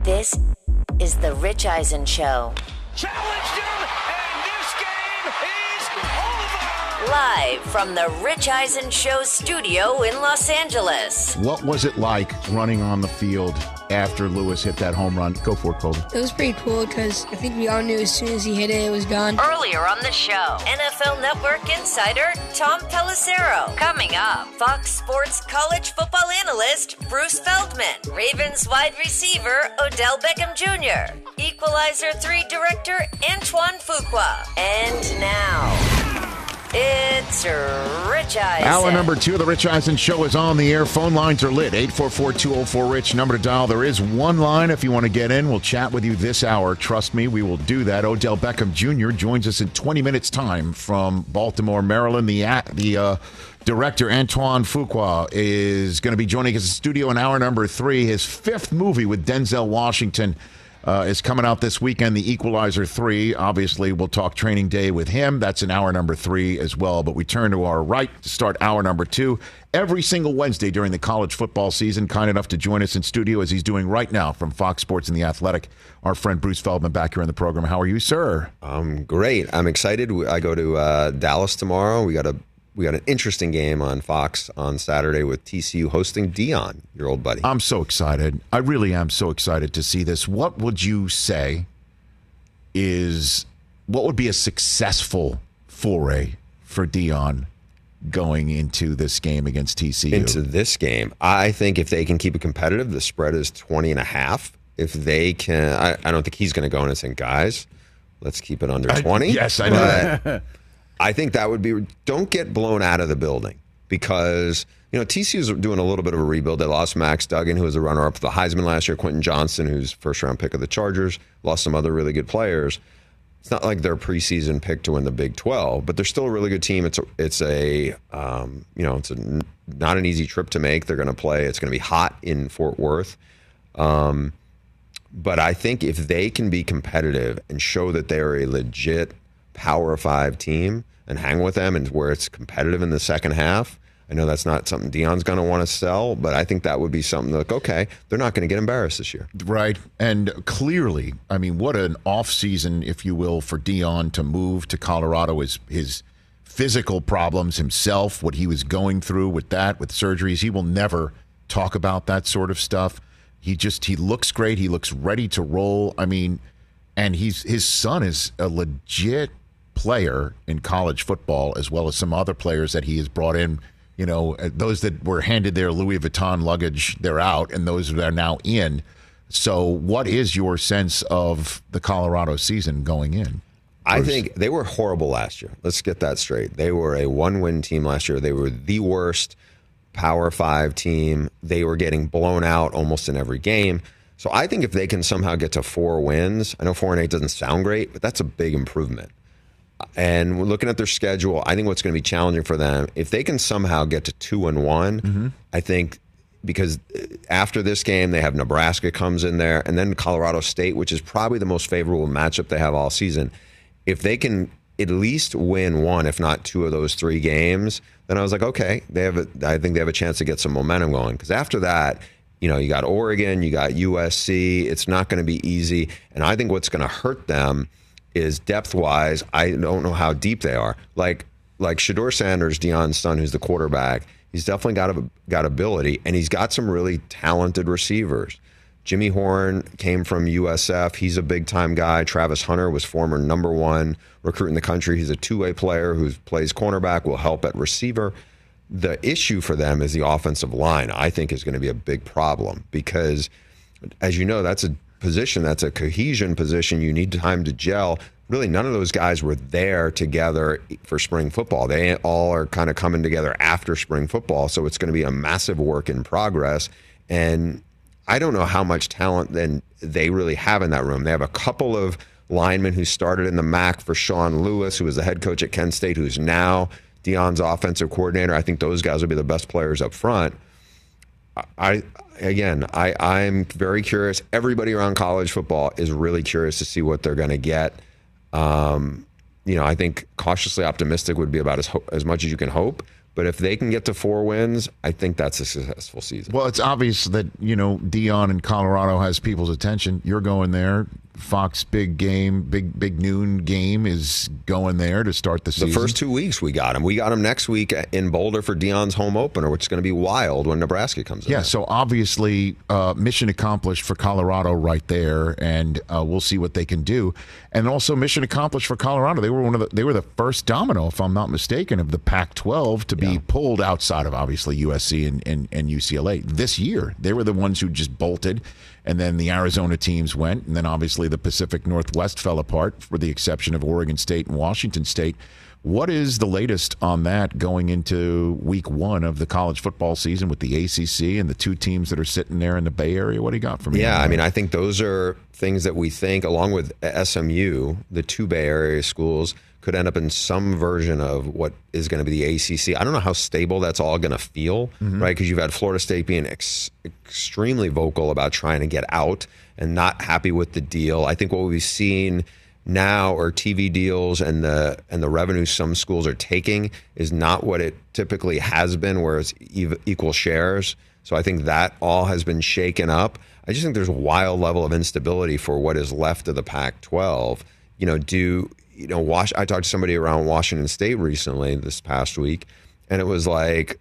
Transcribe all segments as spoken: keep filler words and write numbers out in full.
This is The Rich Eisen Show. Challenged him, and this game is over! Live from The Rich Eisen Show studio in Los Angeles. What was it like running on the field after Lewis hit that home run? Go for it, Colby. It was pretty cool because I think we all knew as soon as he hit it, it was gone. Earlier on the show, N F L Network insider Tom Pelissero. Coming up, Fox Sports college football analyst Bruce Feldman. Ravens wide receiver Odell Beckham Junior Equalizer three director Antoine Fuqua. And now, it's Rich Eisen. Hour number two of the Rich Eisen Show is on the air. Phone lines are lit. eight four four, two oh four, RICH. Number to dial. There is one line if you want to get in. We'll chat with you this hour. Trust me, we will do that. Odell Beckham Junior joins us in twenty minutes time from Baltimore, Maryland. The, the uh, director, Antoine Fuqua, is going to be joining us in the studio in hour number three. His fifth movie with Denzel Washington Uh, is coming out this weekend, The Equalizer three. Obviously, we'll talk training day with him. That's in hour number three as well. But we turn to our right to start hour number two. Every single Wednesday during the college football season, kind enough to join us in studio as he's doing right now from Fox Sports and The Athletic, our friend Bruce Feldman back here in the program. How are you, sir? Um, great. I'm excited. I go to uh, Dallas tomorrow. We got a We got an interesting game on Fox on Saturday with T C U hosting Dion, your old buddy. I'm so excited. I really am so excited to see this. What would you say is, what would be a successful foray for Dion going into this game against T C U? Into this game, I think if they can keep it competitive, the spread is twenty and a half. If they can, I, I don't think he's going to go in and say, guys, let's keep it under twenty. I, yes, I know. But I think that would be, don't get blown out of the building because, you know, T C U's doing a little bit of a rebuild. They lost Max Duggan, who was a runner-up for the Heisman last year, Quentin Johnson, who's first-round pick of the Chargers, lost some other really good players. It's not like they're preseason pick to win the Big twelve, but they're still a really good team. It's a, it's a um, you know, it's a, not an easy trip to make. They're going to play. It's going to be hot in Fort Worth. Um, but I think if they can be competitive and show that they're a legit Power Five team and hang with them and where it's competitive in the second half, I know that's not something Dion's going to want to sell, but I think that would be something like, okay, they're not going to get embarrassed this year. Right. And clearly, I mean, what an off season, if you will, for Dion to move to Colorado. His, his physical problems himself, what he was going through with that, with surgeries. He will never talk about that sort of stuff. He just, he looks great. He looks ready to roll. I mean, and he's his son is a legit player in college football, as well as some other players that he has brought in. You know, those that were handed their Louis Vuitton luggage, they're out, and those that are now in. So what is your sense of the Colorado season going in? I think they were horrible last year. Let's get that straight. They were a one-win team last year. They were the worst Power Five team. They were getting blown out almost in every game. So I think if they can somehow get to four wins, I know four and eight doesn't sound great, but that's a big improvement. And we're looking at their schedule. I think what's going to be challenging for them, if they can somehow get to two and one, mm-hmm. I think because after this game, they have Nebraska comes in there, and then Colorado State, which is probably the most favorable matchup they have all season. If they can at least win one, if not two of those three games, then I was like, okay, they have. A, I think they have a chance to get some momentum going. Because after that, you know, you got Oregon, you got U S C. It's not going to be easy, and I think what's going to hurt them is depth-wise, I don't know how deep they are. Like like Shedeur Sanders, Dion's son, who's the quarterback, he's definitely got a, got ability, and he's got some really talented receivers. Jimmy Horn came from U S F. He's a big-time guy. Travis Hunter was former number one recruit in the country. He's a two-way player who plays cornerback, will help at receiver. The issue for them is the offensive line, I think, is going to be a big problem because, as you know, that's a position, that's a cohesion position. You need time to gel. Really, none of those guys were there together for spring football. They all are kind of coming together after spring football, so it's going to be a massive work in progress. And I don't know how much talent then they really have in that room. They have a couple of linemen who started in the M A C for Sean Lewis, who was the head coach at Kent State, who's now Dion's offensive coordinator. I think those guys will be the best players up front. I again, I, I'm very curious. Everybody around college football is really curious to see what they're going to get. Um, you know, I think cautiously optimistic would be about as ho- as much as you can hope. But if they can get to four wins, I think that's a successful season. Well, it's obvious that, you know, Dion in Colorado has people's attention. You're going there. Fox big game, big big noon game is going there to start the season. The first two weeks we got him. We got him next week in Boulder for Dion's home opener, which is going to be wild when Nebraska comes in. Yeah, so obviously uh, mission accomplished for Colorado right there, and uh, we'll see what they can do. And also mission accomplished for Colorado. They were one of the, they were the first domino, if I'm not mistaken, of the Pac twelve to be yeah. pulled outside of obviously U S C and, and, and U C L A this year. They were the ones who just bolted. And then the Arizona teams went, and then obviously the Pacific Northwest fell apart, for the exception of Oregon State and Washington State. What is the latest on that going into week one of the college football season with the A C C and the two teams that are sitting there in the Bay Area? What do you got for me? Yeah, I mean, I think those are things that we think, along with S M U, the two Bay Area schools, could end up in some version of what is going to be the A C C. I don't know how stable that's all going to feel, mm-hmm. right? Because you've had Florida State being ex- extremely vocal about trying to get out and not happy with the deal. I think what we've seen now are T V deals, and the and the revenue some schools are taking is not what it typically has been, where it's ev- equal shares. So I think that all has been shaken up. I just think there's a wild level of instability for what is left of the Pac twelve. You know, do you know? Wash, I talked to somebody around Washington State recently this past week, and it was like,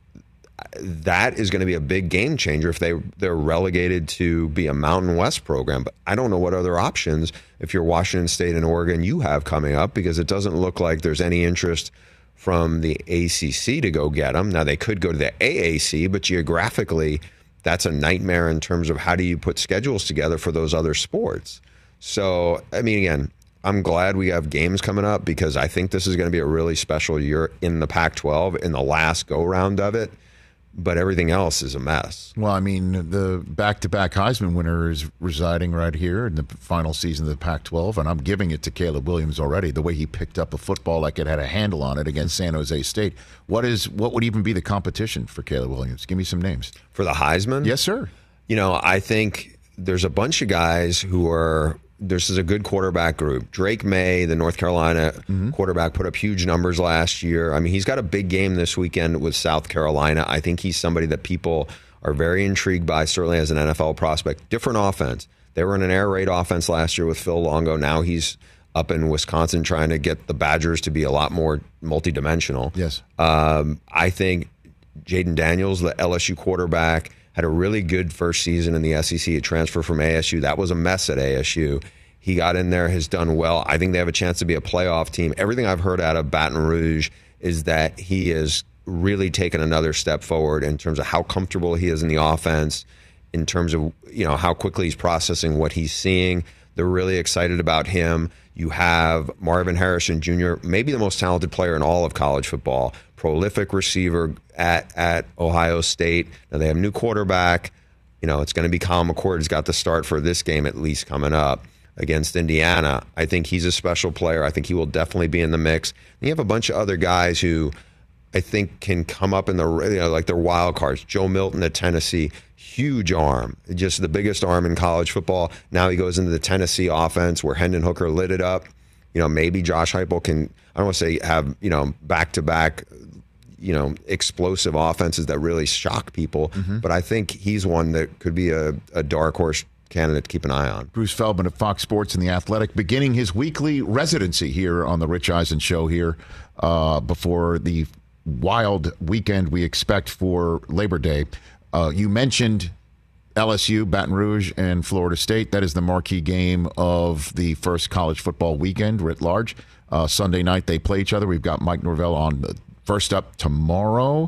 that is going to be a big game changer if they they're relegated to be a Mountain West program. But I don't know what other options, if you're Washington State and Oregon, you have coming up, because it doesn't look like there's any interest from the A C C to go get them. Now, they could go to the A A C, but geographically, that's a nightmare in terms of how do you put schedules together for those other sports. So, I mean, again, I'm glad we have games coming up, because I think this is going to be a really special year in the Pac twelve, in the last go-round of it. But everything else is a mess. Well, I mean, the back-to-back Heisman winner is residing right here in the final season of the Pac twelve, and I'm giving it to Caleb Williams already, the way he picked up a football like it had a handle on it against San Jose State. What is what would even be the competition for Caleb Williams? Give me some names. For the Heisman? Yes, sir. You know, I think there's a bunch of guys who are – this is a good quarterback group. Drake May, the North Carolina mm-hmm. quarterback, put up huge numbers last year. I mean, he's got a big game this weekend with South Carolina. I think he's somebody that people are very intrigued by, certainly as an N F L prospect. Different offense. They were in an air raid offense last year with Phil Longo. Now he's up in Wisconsin trying to get the Badgers to be a lot more multidimensional. Yes. Um, I think Jaden Daniels, the L S U quarterback, had a really good first season in the S E C. A transfer from A S U. That was a mess at A S U. He got in there, has done well. I think they have a chance to be a playoff team. Everything I've heard out of Baton Rouge is that he is really taken another step forward in terms of how comfortable he is in the offense, in terms of, you know, how quickly he's processing what he's seeing. They're really excited about him. You have Marvin Harrison Junior, maybe the most talented player in all of college football, prolific receiver at, at Ohio State. Now they have a new quarterback. You know, it's going to be Colin McCord. He's got the start for this game at least coming up against Indiana. I think he's a special player. I think he will definitely be in the mix. And you have a bunch of other guys who I think can come up in the, you know, like they're wild cards. Joe Milton at Tennessee, huge arm, just the biggest arm in college football. Now he goes into the Tennessee offense where Hendon Hooker lit it up. You know, maybe Josh Heupel can, I don't want to say have, you know, back-to-back, you know, explosive offenses that really shock people. Mm-hmm. But I think he's one that could be a, a dark horse candidate to keep an eye on. Bruce Feldman of Fox Sports and The Athletic, beginning his weekly residency here on the Rich Eisen Show here uh, before the wild weekend we expect for Labor Day. Uh, you mentioned L S U, Baton Rouge, and Florida State. That is the marquee game of the first college football weekend writ large. Uh, Sunday night they play each other. We've got Mike Norvell on the first up tomorrow.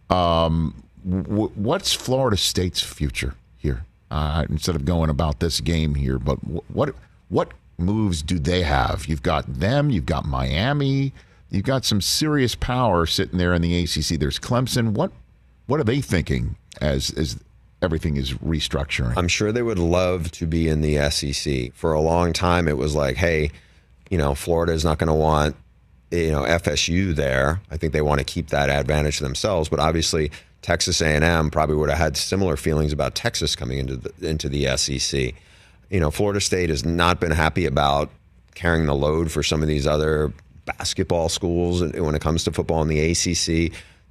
Um, w- what's Florida State's future here? Uh, instead of going about this game here, but w- what what moves do they have? You've got them, you've got Miami, you've got some serious power sitting there in the A C C. There's Clemson. What what are they thinking as as everything is restructuring? I'm sure they would love to be in the S E C. For a long time, it was like, hey, you know, Florida is not going to want, you know, F S U there. I think they want to keep that advantage to themselves, but obviously Texas A and M probably would have had similar feelings about Texas coming into the, into the S E C. You know, Florida State has not been happy about carrying the load for some of these other basketball schools when it comes to football in the A C C.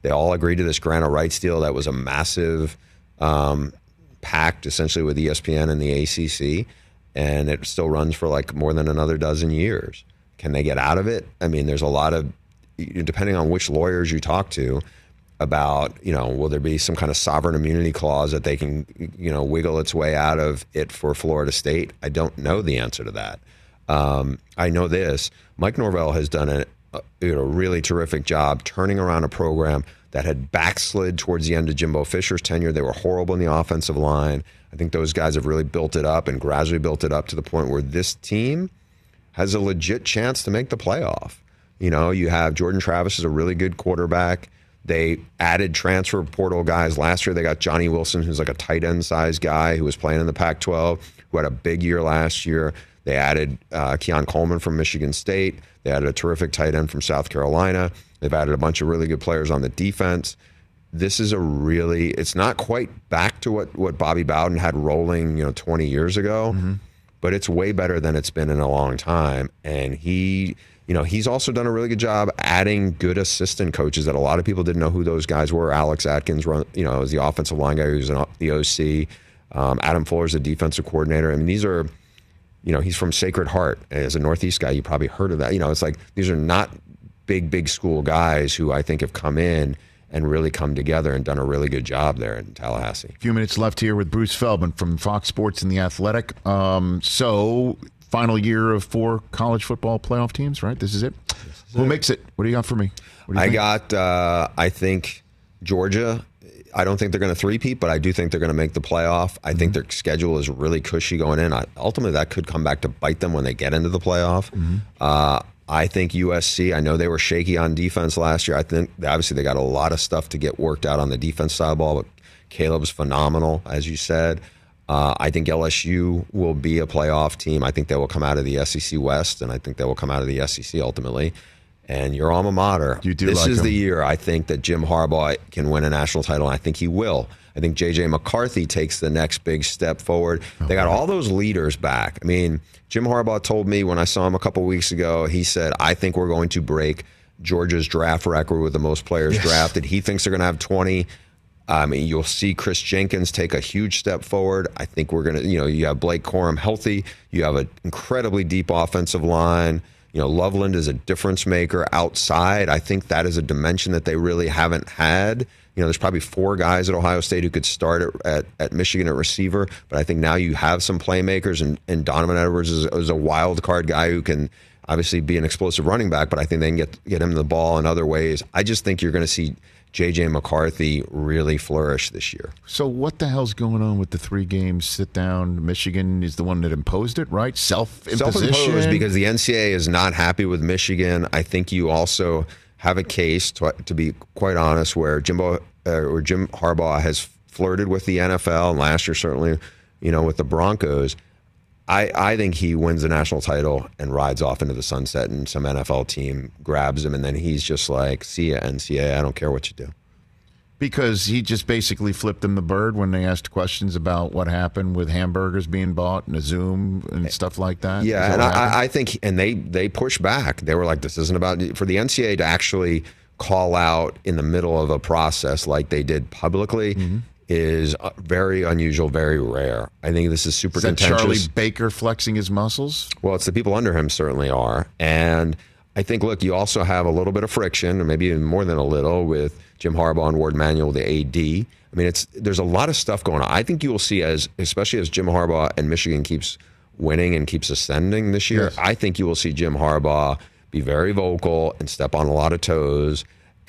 They all agreed to this grant of rights deal that was a massive um, pact, essentially, with E S P N and the A C C, and it still runs for like more than another dozen years. Can they get out of it? I mean, there's a lot of, depending on which lawyers you talk to, about, you know, will there be some kind of sovereign immunity clause that they can, you know, wiggle its way out of it for Florida State? I don't know the answer to that. Um, I know this. Mike Norvell has done a, a you know, really terrific job turning around a program that had backslid towards the end of Jimbo Fisher's tenure. They were horrible in the offensive line. I think those guys have really built it up and gradually built it up to the point where this team has a legit chance to make the playoff. You know, you have Jordan Travis is a really good quarterback. They added transfer portal guys last year. They got Johnny Wilson, who's like a tight end size guy who was playing in the Pac twelve, who had a big year last year. They added uh, Keon Coleman from Michigan State. They added a terrific tight end from South Carolina. They've added a bunch of really good players on the defense. This is a really, it's not quite back to what, what Bobby Bowden had rolling, you know, twenty years ago, mm-hmm. but it's way better than it's been in a long time. And he, you know, he's also done a really good job adding good assistant coaches that a lot of people didn't know who those guys were. Alex Atkins, run, you know, is the offensive line guy who's an, the O C. Um, Adam Fuller's the defensive coordinator. I mean, these are, you know, he's from Sacred Heart. As a Northeast guy, you probably heard of that. You know, it's like these are not big, big school guys who I think have come in and really come together and done a really good job there in Tallahassee. A few minutes left here with Bruce Feldman from Fox Sports and The Athletic. Um, so, final year of four college football playoff teams, right? This is it. This is Who it. makes it? What do you got for me? What do you I think? got, uh, I think, Georgia. I don't think they're going to three-peat, but I do think they're going to make the playoff. I mm-hmm. think their schedule is really cushy going in. I, ultimately, that could come back to bite them when they get into the playoff. Mm-hmm. Uh, I think U S C, I know they were shaky on defense last year. I think, obviously, they got a lot of stuff to get worked out on the defense side of the ball, but Caleb's phenomenal, as you said. Uh, I think L S U will be a playoff team. I think they will come out of the S E C West, and I think they will come out of the S E C ultimately. And your alma mater, you do this like is them. the year I think that Jim Harbaugh can win a national title, and I think he will. I think J J McCarthy takes the next big step forward. Oh, they got all those leaders back. I mean, Jim Harbaugh told me when I saw him a couple weeks ago, he said, I think we're going to break Georgia's draft record with the most players yes. drafted. He thinks they're going to have twenty. I mean, you'll see Chris Jenkins take a huge step forward. I think we're going to, you know, you have Blake Corum healthy. You have an incredibly deep offensive line. You know, Loveland is a difference maker outside. I think that is a dimension that they really haven't had. You know, there's probably four guys at Ohio State who could start at, at, at Michigan at receiver, but I think now you have some playmakers, and, and Donovan Edwards is, is a wild card guy who can obviously be an explosive running back, but I think they can get, get him the ball in other ways. I just think you're going to see J J McCarthy really flourish this year. So what the hell's going on with the three games sit down? Michigan is the one that imposed it, right? Self-imposition? Self-imposed because the N C double A is not happy with Michigan. I think you also have a case, to, to be quite honest, where Jimbo uh, or Jim Harbaugh has flirted with the N F L, and last year certainly, you know, with the Broncos. I, I think he wins the national title and rides off into the sunset, and some N F L team grabs him, and then he's just like, see ya, N C double A, I don't care what you do. Because he just basically flipped them the bird when they asked questions about what happened with hamburgers being bought and a Zoom and stuff like that. Yeah, that and I, I think, and they, they pushed back. They were like, this isn't about, for the N C double A to actually call out in the middle of a process like they did publicly, mm-hmm. is very unusual, very rare. I think this is super is that contentious. Charlie Baker flexing his muscles? Well, it's the people under him certainly are. And I think, look, you also have a little bit of friction, or maybe even more than a little, with Jim Harbaugh and Ward Manuel, the A D. I mean, it's there's a lot of stuff going on. I think you will see, as especially as Jim Harbaugh and Michigan keeps winning and keeps ascending this year, yes. I think you will see Jim Harbaugh be very vocal and step on a lot of toes.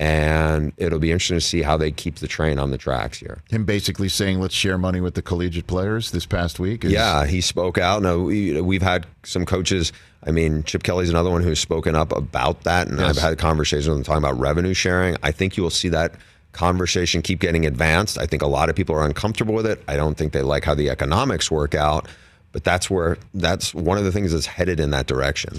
And it'll be interesting to see how they keep the train on the tracks here. Him basically saying, let's share money with the collegiate players this past week. Is... Yeah, he spoke out. No, we, we've had some coaches. I mean, Chip Kelly's another one who's spoken up about that. And yes. I've had conversations with him talking about revenue sharing. I think you will see that conversation keep getting advanced. I think a lot of people are uncomfortable with it. I don't think they like how the economics work out. But that's where that's one of the things that's headed in that direction.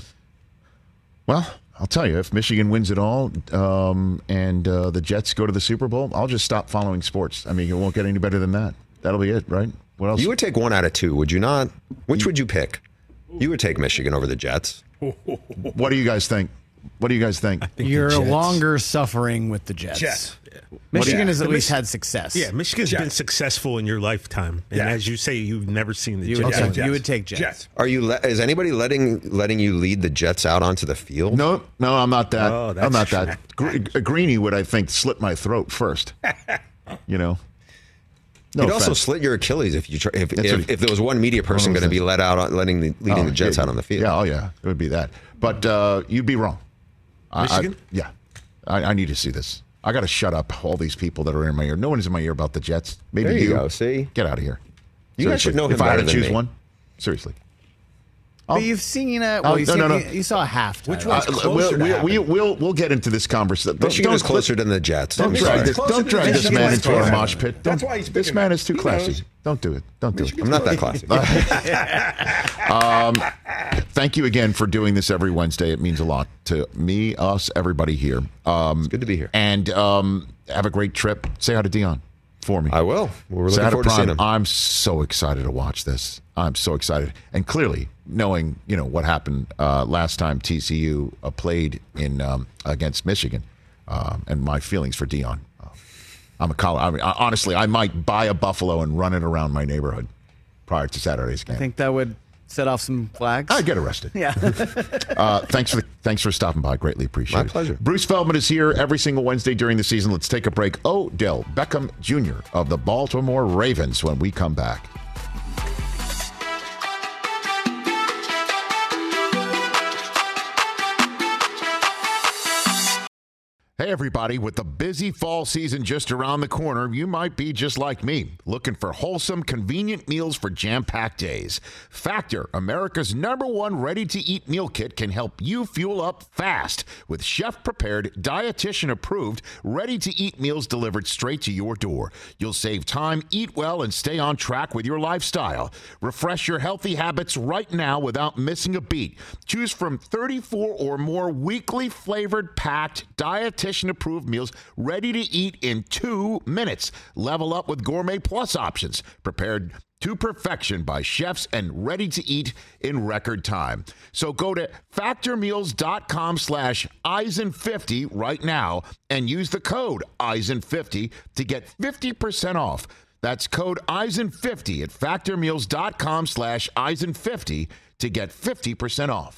Well, I'll tell you, if Michigan wins it all um, and uh, the Jets go to the Super Bowl, I'll just stop following sports. I mean, it won't get any better than that. That'll be it, right? What else? You would take one out of two, would you not? Which would you pick? You would take Michigan over the Jets. What do you guys think? What do you guys think? think You're the Jets. longer suffering with the Jets. Jets. Michigan Yeah. has at The least Mich- had success. Yeah, Michigan's Jets. been successful in your lifetime, and Yeah. as you say, you've never seen the You would, Jets. take, Jets. you would take Jets. Jets. Are you? Le- is anybody letting letting you lead the Jets out onto the field? No, no, I'm not that. Oh, that's I'm not true. that. Gre- Greeny would, I think, slit my throat first. You know. No You'd also offense. slit your Achilles if you try, if, That's if, what- if there was one media person One of going to those be let out, on, letting the leading Oh, the Jets yeah, out on the field. Yeah, oh yeah, it would be that. But uh, you'd be wrong. I- Michigan? I, yeah, I, I need to see this. I got to shut up all these people that are in my ear. No one is in my ear about the Jets. Maybe There you you. go, see? Get out of here. You guys Seriously. should know him If I had better to than choose me. one, seriously. But you've seen uh, well, Oh, you, no, seen, no, no. You, you saw a half. Which Uh, one's closer we'll, to we'll, happening? we'll, we'll, we'll get into this conversation. Michigan Don't is clip- closer than the Jets. Don't I'm drag sorry. this. Closer Don't to drag the this Jets. man That's into a why- mosh pit. that's Don't- why he's this big man enough. is too He classy. knows. Don't do it. Don't do it. I'm not that classy. Thank you again for doing this every Wednesday. It means a lot to me, us, everybody here. Um, It's good to be here. And um, have a great trip. Say hi to Dion for me. I will. We're Say looking hi to forward to seeing Prime. him. I'm so excited to watch this. I'm so excited. And clearly, knowing you know what happened uh, last time T C U uh, played in um, against Michigan, um, and my feelings for Dion. Uh, I'm a college. I mean, I, honestly, I might buy a buffalo and run it around my neighborhood prior to Saturday's game. I think that would set off some flags. I'd get arrested. Yeah. Uh, thanks for thanks for stopping by. Greatly appreciate My it. pleasure. Bruce Feldman is here every single Wednesday during the season. Let's take a break. Odell Beckham Junior of the Baltimore Ravens when we come back. Hey, everybody. With the busy fall season just around the corner, you might be just like me, looking for wholesome, convenient meals for jam-packed days. Factor, America's number one ready-to-eat meal kit, can help you fuel up fast with chef-prepared, dietitian-approved, ready-to-eat meals delivered straight to your door. You'll save time, eat well, and stay on track with your lifestyle. Refresh your healthy habits right now without missing a beat. Choose from thirty-four or more weekly flavored, packed, dietitian approved meals ready to eat in two minutes. Level up with Gourmet Plus options prepared to perfection by chefs and ready to eat in record time. So go to factormeals.com slash Eisen fifty right now and use the code Eisen fifty to get fifty percent off. That's code Eisen fifty at factormeals.com slash Eisen fifty to get fifty percent off.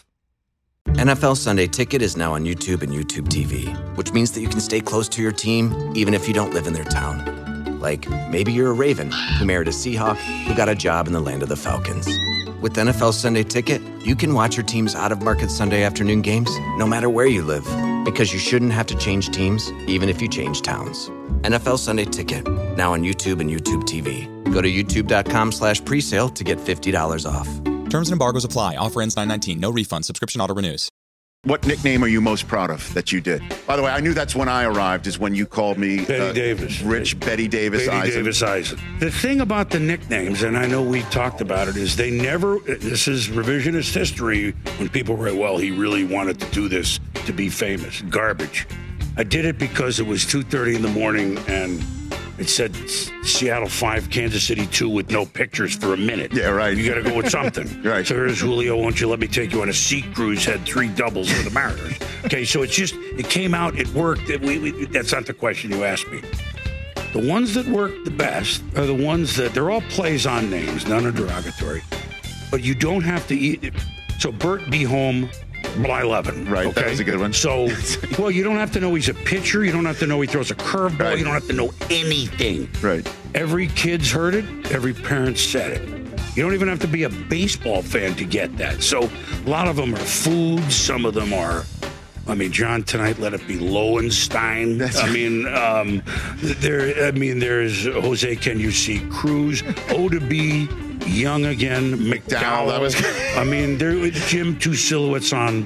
N F L Sunday Ticket is now on YouTube and YouTube T V, which means that you can stay close to your team even if you don't live in their town. Like, maybe you're a Raven who married a Seahawk who got a job in the land of the Falcons. With N F L Sunday Ticket, you can watch your team's out-of-market Sunday afternoon games no matter where you live, because you shouldn't have to change teams even if you change towns. N F L Sunday Ticket, now on YouTube and YouTube T V. Go to youtube.com slash presale to get fifty dollars off. Terms and embargoes apply. Offer ends nine nineteen. No refund. Subscription auto renews. What nickname are you most proud of that you did? By the way, I knew that's when I arrived, is when you called me Betty uh, Davis. Rich Betty Davis Betty Eisen. Davis Eisen. The thing about the nicknames, and I know we talked about it, is they never, this is revisionist history, when people write, well, he really wanted to do this to be famous. Garbage. I did it because it was two thirty in the morning and it said Seattle five, Kansas City two with no pictures for a minute. Yeah, right. You got to go with something. Right. So here's Julio, won't you let me take you on a sea cruise, had three doubles for the Mariners. Okay, so it's just, it came out, it worked. It, we, we, that's not the question you asked me. The ones that work the best are the ones that, they're all plays on names, none are derogatory. But you don't have to eat. So Bert Be Home, Blyleven. Right, okay? that was a good one. So, well, you don't have to know he's a pitcher. You don't have to know he throws a curveball. Right. You don't have to know anything. Right. Every kid's heard it. Every parent said it. You don't even have to be a baseball fan to get that. So a lot of them are foods. Some of them are, I mean, John tonight, let it be Lowenstein. That's I right. mean, um, there. I mean, there's Jose Can You See Cruz, O to be Young again, McDowell. that was good. I mean, there Jim Two Silhouettes on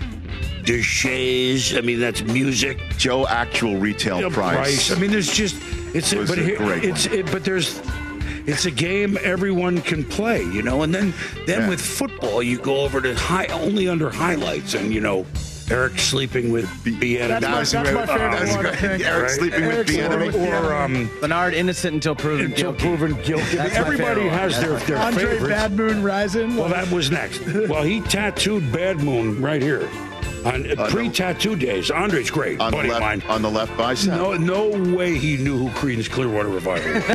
Deshays. I mean, that's music. Joe Actual Retail Yeah, Price. I mean, there's just it's It was but a here, great it's it, but there's it's a game everyone can play, you know. And then then Yeah. with football, you go over to high only under highlights, and you know, Eric sleeping with B. That was great. Uh, That's great. Eric sleeping with B. Enemy. or um, Bernard, innocent until proven until guilty. proven guilty. That's my Everybody favorite has one. their That's their Andre favorites. Bad Moon Rising. Well, that was next. Well, he tattooed Bad Moon right here. On Uh, pre-tattoo days, Andre's great, On the buddy of left, mine. on the left bicep. No, no way he knew who Creedence Clearwater Revival was.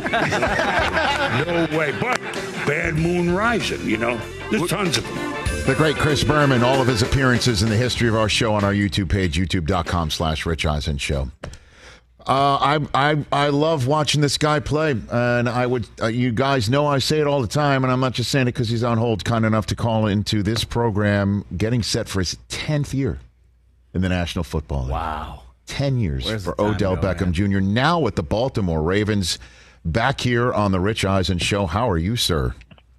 No way. But Bad Moon Rising, you know, there's tons of them. The great Chris Berman, all of his appearances in the history of our show on our YouTube page, youtube.com slash Rich Eisen Show. Uh, I I I love watching this guy play, and I would. Uh, you guys know I say it all the time, and I'm not just saying it because he's on hold, kind enough to call into this program, getting set for his tenth year in the National Football League. Wow, ten years Where's for the time Odell go, Beckham man? Junior Now with the Baltimore Ravens, back here on the Rich Eisen Show. How are you, sir?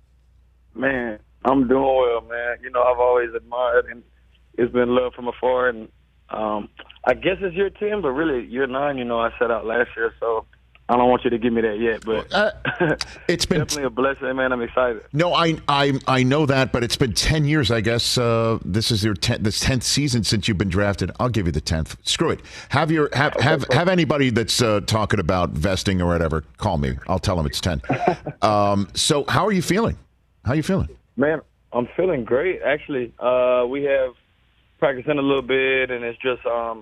Man, I'm doing well, man. You know, I've always admired, and it's been love from afar. And um, I guess it's year ten, but really year nine. You know, I set out last year, so I don't want you to give me that yet. But uh, it's been definitely a blessing, man. I'm excited. No, I I I know that, but it's been ten years, I guess. Uh, this is your ten, this tenth season since you've been drafted. I'll give you the tenth. Screw it. Have your have have, have anybody that's uh, talking about vesting or whatever call me. I'll tell them it's ten. Um, so how are you feeling? How are you feeling? Man, I'm feeling great. Actually, uh, we have practicing a little bit, and it's just um,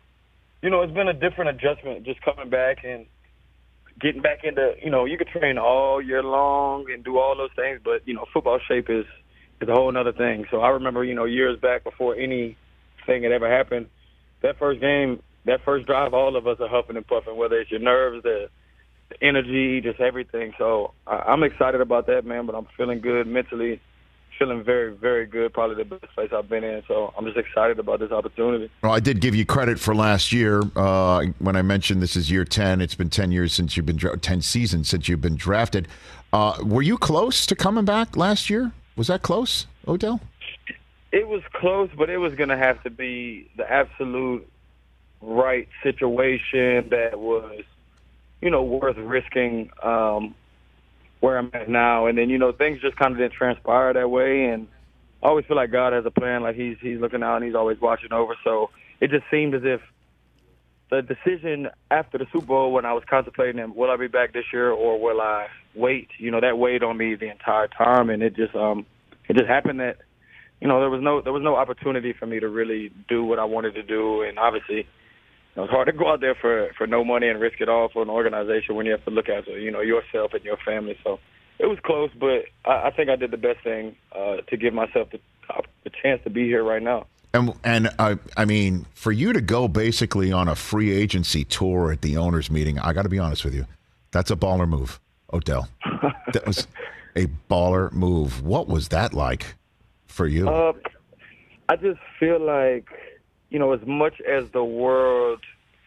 you know, it's been a different adjustment just coming back and getting back into, you know, you could train all year long and do all those things, but, you know, football shape is, is a whole other thing. So I remember, you know, years back before anything had ever happened, that first game, that first drive, all of us are huffing and puffing, whether it's your nerves, the, the energy, just everything. So I, I'm excited about that, man, but I'm feeling good mentally. Feeling very, very good, probably the best place I've been in. So I'm just excited about this opportunity. Well, I did give you credit for last year uh, when I mentioned this is year ten. It's been ten years since you've been dra- ten seasons since you've been drafted. Uh, were you close to coming back last year? Was that close, Odell? It was close, but it was going to have to be the absolute right situation that was, you know, worth risking. Um, where I'm at now, and then, you know, things just kind of didn't transpire that way, and I always feel like God has a plan, like he's he's looking out and he's always watching over, so it just seemed as if the decision after the Super Bowl when I was contemplating, will I be back this year or will I wait, you know, that weighed on me the entire time, and it just um it just happened that, you know, there was no there was no opportunity for me to really do what I wanted to do, and obviously it was hard to go out there for, for no money and risk it all for an organization when you have to look after, you know, yourself and your family. So it was close, but I, I think I did the best thing uh, to give myself the, the chance to be here right now. And, and uh, I mean, for you to go basically on a free agency tour at the owners' meeting, I got to be honest with you, that's a baller move, Odell. That was a baller move. What was that like for you? Uh, I just feel like, you know, as much as the world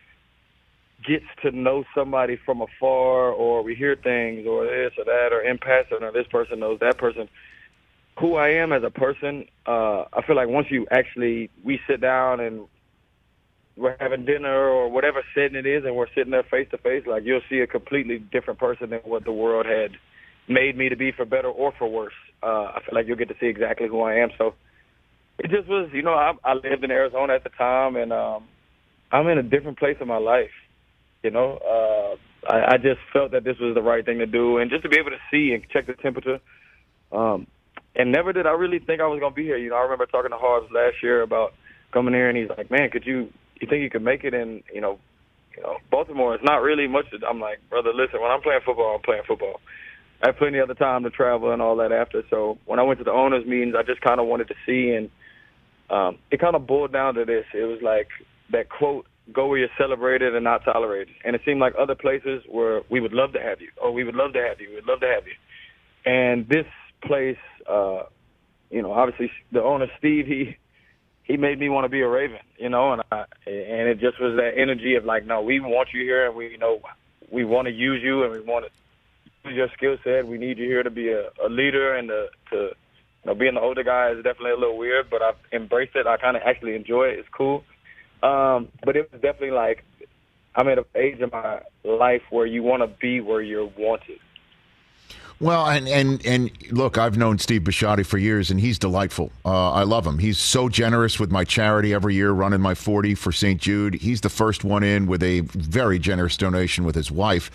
gets to know somebody from afar, or we hear things or this or that, or in passing, or this person knows that person, who I am as a person, uh, I feel like once you actually, we sit down and we're having dinner or whatever setting it is and we're sitting there face to face, like you'll see a completely different person than what the world had made me to be, for better or for worse. Uh, I feel like you'll get to see exactly who I am. So it just was, you know, I, I lived in Arizona at the time, and um, I'm in a different place in my life. You know, uh, I, I just felt that this was the right thing to do, and just to be able to see and check the temperature. Um, and never did I really think I was going to be here. You know, I remember talking to Harbs last year about coming here, and he's like, "Man, could you? You think you could make it in? You know, you know, Baltimore? It's not really much." To, I'm like, "Brother, listen. When I'm playing football, I'm playing football. I have plenty of other time to travel and all that after." So when I went to the owners' meetings, I just kind of wanted to see, and um, it kind of boiled down to this. It was like that quote, "Go where you're celebrated and not tolerated." And it seemed like other places where we would love to have you. Oh, we would love to have you. We'd love to have you. And this place, uh, you know, obviously the owner, Steve, he he made me want to be a Raven, you know, and I, and it just was that energy of like, no, we want you here, and we, you know, we want to use you, and we want to use your skill set. We need you here to be a, a leader, and to, to, you know, being the older guy is definitely a little weird, but I've embraced it. I kind of actually enjoy it. It's cool. Um, but it was definitely like, I'm at an age in my life where you want to be where you're wanted. Well, and, and, and look, I've known Steve Bisciotti for years, and he's delightful. Uh, I love him. He's so generous with my charity every year, running my forty for Saint Jude. He's the first one in with a very generous donation with his wife.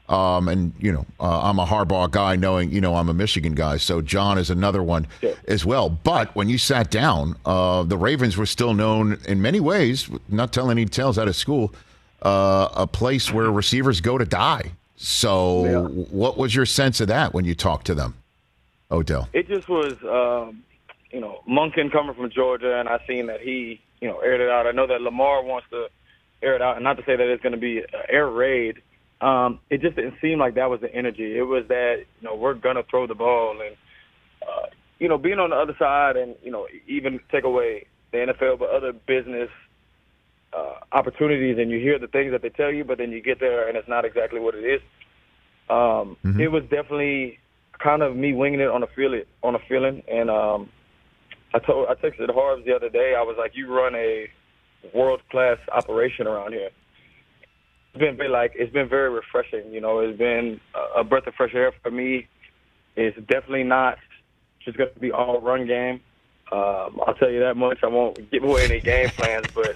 Um, and, you know, uh, I'm a Harbaugh guy knowing, you know, I'm a Michigan guy. So John is another one yeah. as well. But when you sat down, uh, the Ravens were still known in many ways, not telling any tales out of school, uh, a place where receivers go to die. So yeah. what was your sense of that when you talked to them, Odell? It just was, um, you know, Monken coming from Georgia, and I seen that he, you know, aired it out. I know that Lamar wants to air it out, and not to say that it's going to be an air raid. Um, it just didn't seem like that was the energy. It was that, you know, we're going to throw the ball. And, uh, you know, being on the other side and, you know, even take away the N F L, but other business uh, opportunities, and you hear the things that they tell you, but then you get there and it's not exactly what it is. Um, mm-hmm. It was definitely kind of me winging it on a feel it on a feeling. And um, I told I texted Harvs the other day. I was like, "You run a world class operation around here." It's been very, like it's been very refreshing. You know, it's been a breath of fresh air for me. It's definitely not just going to be all run game. Um, I'll tell you that much. I won't give away any game plans, but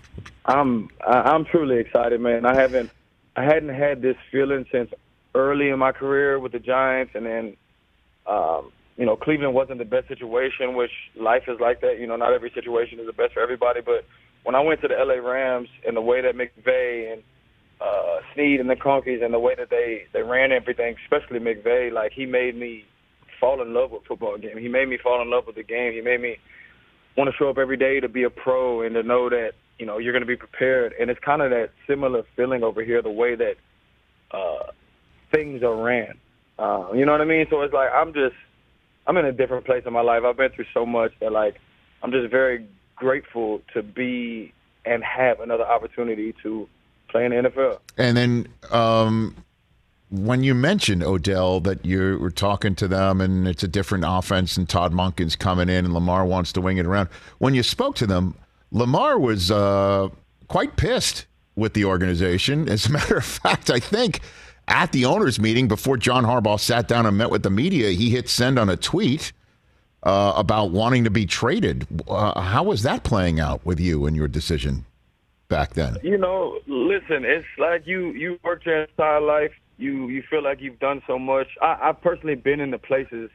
I'm I'm truly excited, man. I haven't I hadn't had this feeling since early in my career with the Giants, and then um, you know, Cleveland wasn't the best situation, which life is like that. You know, not every situation is the best for everybody. But when I went to the L A Rams and the way that McVay and uh, Snead and the Conkeys and the way that they they ran everything, especially McVay, like he made me fall in love with football game. He made me fall in love with the game. He made me want to show up every day to be a pro and to know that, you know, you're going to be prepared. And it's kind of that similar feeling over here, the way that uh, things are ran. Uh, you know what I mean? So it's like I'm just, I'm in a different place in my life. I've been through so much that, like, I'm just very grateful to be and have another opportunity to play in the N F L. And then um, when you mentioned, Odell, that you were talking to them and it's a different offense and Todd Monken's coming in and Lamar wants to wing it around. When you spoke to them, Lamar was uh, quite pissed with the organization. As a matter of fact, I think at the owners' meeting before John Harbaugh sat down and met with the media, he hit send on a tweet uh, about wanting to be traded. Uh, how was that playing out with you and your decision back then? You know, listen, it's like you, you worked your entire life. You you feel like you've done so much. I, I've personally been in the places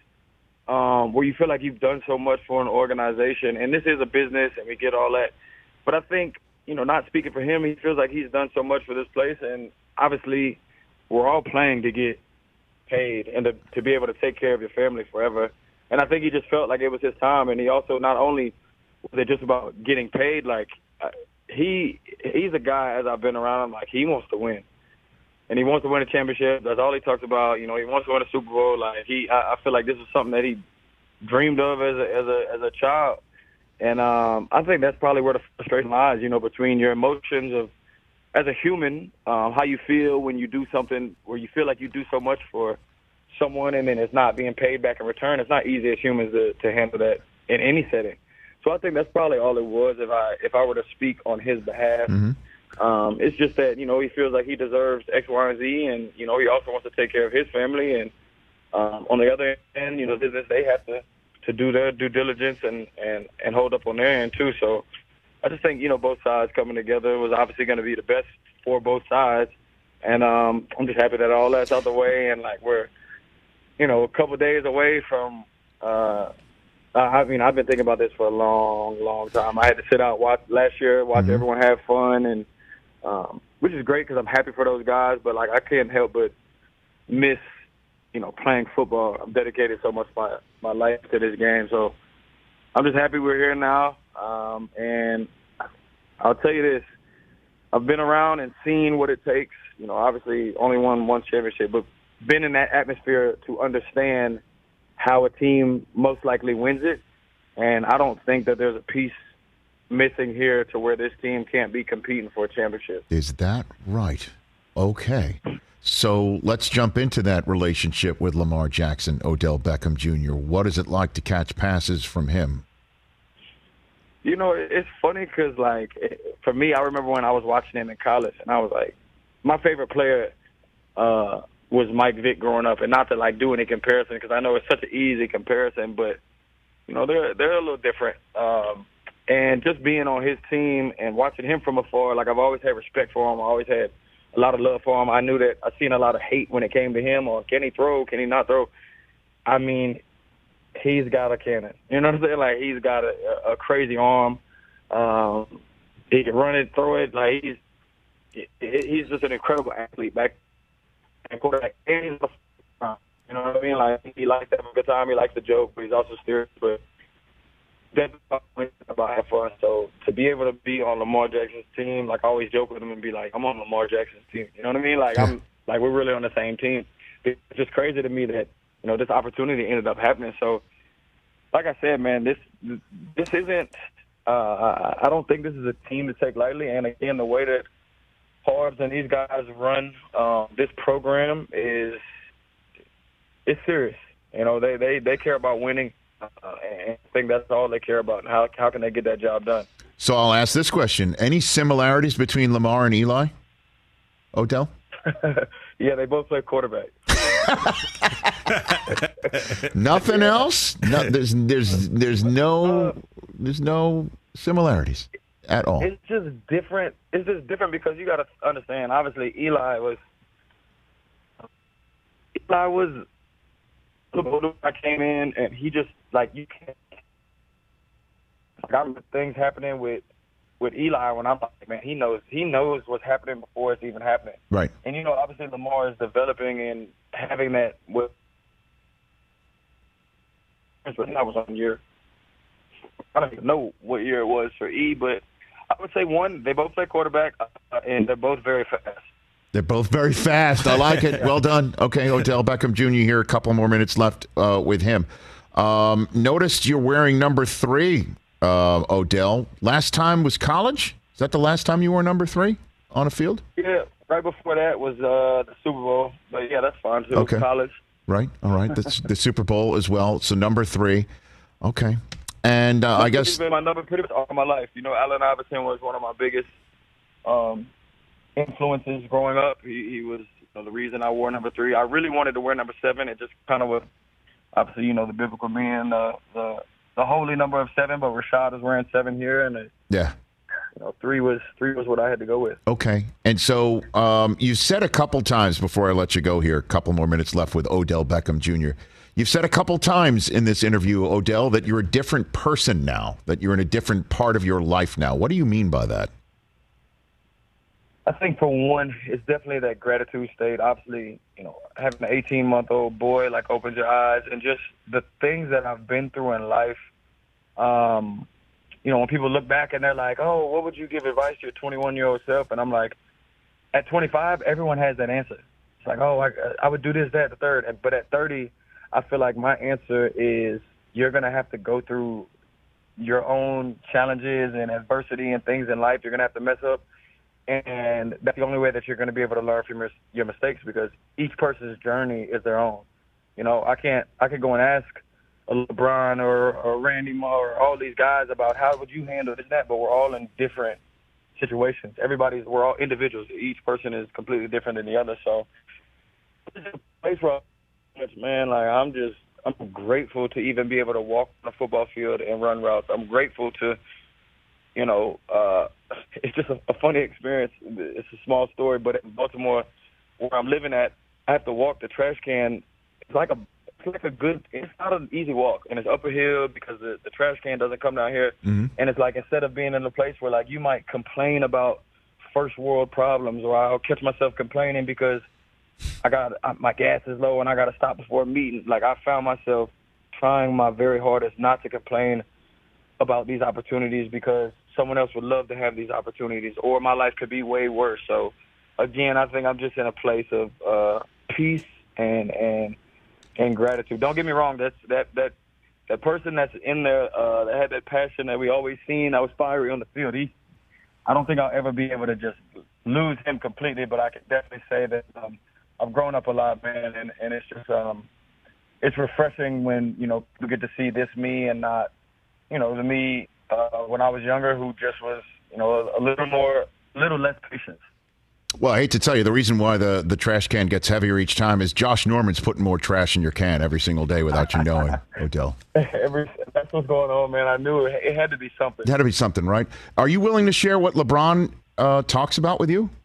um, where you feel like you've done so much for an organization, and this is a business, and we get all that. But I think, you know, not speaking for him, he feels like he's done so much for this place, and obviously we're all playing to get paid and to, to be able to take care of your family forever. And I think he just felt like it was his time, and he also not only was it just about getting paid, like uh, he he's a guy, as I've been around him, like he wants to win. And he wants to win a championship. That's all he talks about. You know, he wants to win a Super Bowl. Like he, I, I feel like this is something that he dreamed of as a as a as a child. And um, I think that's probably where the frustration lies. You know, between your emotions of as a human, um, how you feel when you do something where you feel like you do so much for someone, and then it's not being paid back in return. It's not easy as humans to, to handle that in any setting. So I think that's probably all it was. If I if I were to speak on his behalf. Mm-hmm. Um, it's just that, you know, he feels like he deserves X, Y, and Z, and, you know, he also wants to take care of his family. And um, on the other end, you know, business, they have to, to do their due diligence and, and, and hold up on their end, too. So I just think, you know, both sides coming together was obviously going to be the best for both sides. And um, I'm just happy that all that's out the way. And, like, we're, you know, a couple of days away from uh, – I mean, I've been thinking about this for a long, long time. I had to sit out watch last year, watch mm-hmm. everyone have fun, and Um, which is great because I'm happy for those guys, but, like, I can't help but miss, you know, playing football. I've dedicated so much of my, my life to this game. So I'm just happy we're here now. Um, and I'll tell you this. I've been around and seen what it takes. You know, obviously only won one championship, but been in that atmosphere to understand how a team most likely wins it. And I don't think that there's a piece missing here to where this team can't be competing for a championship. Is that right? Okay. So let's jump into that relationship with Lamar Jackson, Odell Beckham Junior What is it like to catch passes from him? You know, it's funny because, like, for me, I remember when I was watching him in college, and I was like, my favorite player uh, was Mike Vick growing up, and not to, like, do any comparison because I know it's such an easy comparison, but, you know, they're, they're a little different. Um, And just being on his team and watching him from afar, like, I've always had respect for him. I always had a lot of love for him. I knew that I seen a lot of hate when it came to him, or can he throw, can he not throw? I mean, he's got a cannon. You know what I'm saying? Like, he's got a, a crazy arm. Um, he can run it, throw it. Like, he's he's just an incredible athlete back and quarterback. And he's a, you know what I mean? Like, he likes to have a good time. He likes to joke, but he's also serious. But that's about having fun. So to be able to be on Lamar Jackson's team, like, I always joke with him and be like, I'm on Lamar Jackson's team. You know what I mean? Like, I'm like, we're really on the same team. It's just crazy to me that, you know, this opportunity ended up happening. So, like I said, man, this this isn't. Uh, I don't think this is a team to take lightly. And again, the way that Harbs and these guys run um, this program is it's serious. You know, they they, they care about winning. Uh, and I think that's all they care about. How how can they get that job done? So I'll ask this question: any similarities between Lamar and Eli? Odell? Yeah, they both play quarterback. Nothing else? No, there's there's there's no uh, there's no similarities at all. It's just different. It's just different because you got to understand. Obviously, Eli was Eli was. I came in and he just like you can't. Like, I remember things happening with with Eli when I'm like, man, he knows he knows what's happening before it's even happening. Right. And you know, obviously Lamar is developing and having that with. But I was on year. I don't even know what year it was for E, but I would say one. They both play quarterback, uh, and they're both very fast. They're both very fast. I like it. Well done. Okay, Odell Beckham Junior here. A couple more minutes left uh, with him. Um, noticed you're wearing number three, uh, Odell. Last time was college? Is that the last time you wore number three on a field? Yeah, right before that was uh, the Super Bowl. But, yeah, that's fine. So okay. College. Right. All right. That's the Super Bowl as well. So number three. Okay. And uh, I guess he's been my number pretty much all my life. You know, Allen Iverson was one of my biggest um, – influences growing up. He, he was you know, the reason I wore number three. I really wanted to wear number seven. It just kind of was, obviously, you know, the biblical being uh, the the holy number of seven. But Rashad is wearing seven here, and it, yeah, you know, three was three was what I had to go with. Okay, and so um, you said a couple times before I let you go here. A couple more minutes left with Odell Beckham Junior You've said a couple times in this interview, Odell, that you're a different person now. That you're in a different part of your life now. What do you mean by that? I think for one, it's definitely that gratitude state. Obviously, you know, having an eighteen-month-old boy, like, opens your eyes. And just the things that I've been through in life, um, you know, when people look back and they're like, oh, what would you give advice to your twenty-one-year-old self? And I'm like, at twenty-five, everyone has that answer. It's like, oh, I, I would do this, that, the third. And, but at thirty, I feel like my answer is you're going to have to go through your own challenges and adversity and things in life. You're going to have to mess up. And that's the only way that you're going to be able to learn from your, your mistakes, because each person's journey is their own. You know, I can't, I could go and ask a LeBron or, or Randy Moore or all these guys about how would you handle this and that, but we're all in different situations. Everybody's, we're all individuals. Each person is completely different than the other. So it's a place where, man, like, I'm just, I'm grateful to even be able to walk on a football field and run routes. I'm grateful to, you know, uh, it's just a, a funny experience. It's a small story, but in Baltimore, where I'm living at, I have to walk the trash can. It's like a, it's like a good. It's not an easy walk, and it's up a hill because the, the trash can doesn't come down here. Mm-hmm. And it's like, instead of being in a place where, like, you might complain about first world problems, or I'll catch myself complaining because I got my gas is low and I got to stop before a meeting. Like, I found myself trying my very hardest not to complain about these opportunities, because someone else would love to have these opportunities, or my life could be way worse. So, again, I think I'm just in a place of uh, peace and and and gratitude. Don't get me wrong. That's that that that person that's in there uh, that had that passion that we always seen, that was fiery on the field. He, I don't think I'll ever be able to just lose him completely, but I can definitely say that um, I've grown up a lot, man, and and it's just um, it's refreshing when, you know, you get to see this me and not, you know, the me uh, when I was younger, who just was, you know, a, a little more, a little less patient. Well, I hate to tell you, the reason why the, the trash can gets heavier each time is Josh Norman's putting more trash in your can every single day without you knowing, Odell. Every, that's what's going on, man. I knew it, it had to be something. It had to be something, right? Are you willing to share what LeBron uh, talks about with you?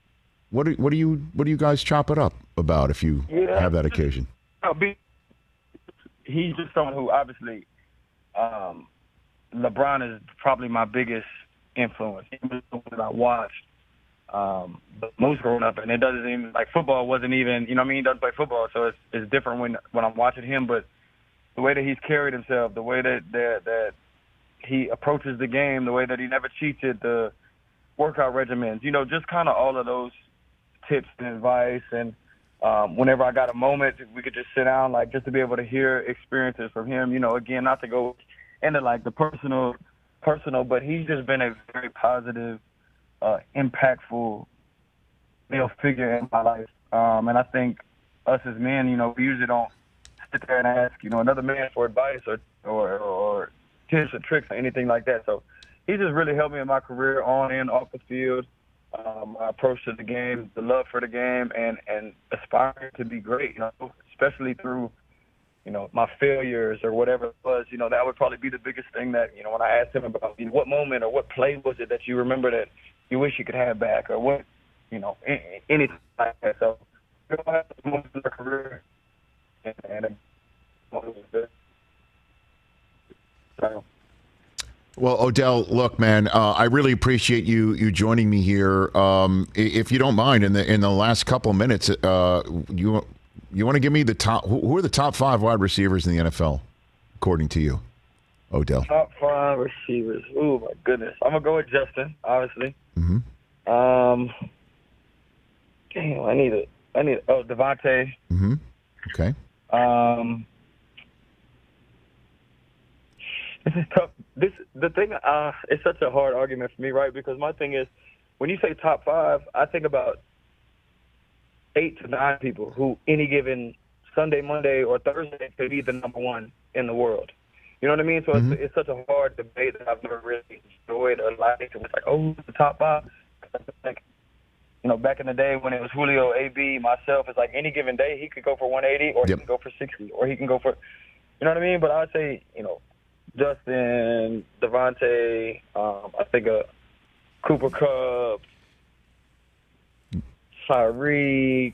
What do what do you what do you guys chop it up about if you Yeah. have that occasion? I'll be- He's just someone who obviously, um, LeBron is probably my biggest influence. He was the one that I watched um, the most growing up, and it doesn't even like football wasn't even you know what I mean he doesn't play football, so it's it's different when when I'm watching him. But the way that he's carried himself, the way that that, that he approaches the game, the way that he never cheated, the workout regimens, you know, just kind of all of those tips and advice. And um, whenever I got a moment, we could just sit down, like just to be able to hear experiences from him. You know, again, not to go into like the personal, personal, but he's just been a very positive, uh, impactful male figure in my life. Um, and I think us as men, you know, we usually don't sit there and ask, you know, another man for advice or or, or tips or tricks or anything like that. So he just really helped me in my career on and off the field. Um, my approach to the game, the love for the game, and, and aspiring to be great, you know, especially through, you know, my failures or whatever it was. You know, that would probably be the biggest thing that, you know, when I asked him about, you know, what moment or what play was it that you remember that you wish you could have back, or what, you know, anything like that. So we all have moments in our career, and, and it was good. So. Well, Odell, look, man, uh, I really appreciate you you joining me here. Um, i- if you don't mind, in the in the last couple of minutes, uh, you you want to give me the top? Who, who are the top five wide receivers in the N F L, according to you, Odell? Top five receivers. Oh my goodness, I'm gonna go with Justin, obviously. Mm-hmm. Um, damn, I need it. I need oh Devontae. Mm-hmm. Okay. Um, this is tough. This the thing. Uh, it's such a hard argument for me, right? Because my thing is, when you say top five, I think about eight to nine people who any given Sunday, Monday, or Thursday could be the number one in the world. You know what I mean? So Mm-hmm. it's, it's such a hard debate that I've never really enjoyed or liked. It's like, oh, who's the top five? 'Cause I think, you know, back in the day when it was Julio, A B, myself, it's like any given day he could go for one eighty, or Yep. he can go for sixty, or he can go for, you know what I mean? But I would say, you know, Justin, Devontae, um, I think uh, Cooper Kupp, Tyreek,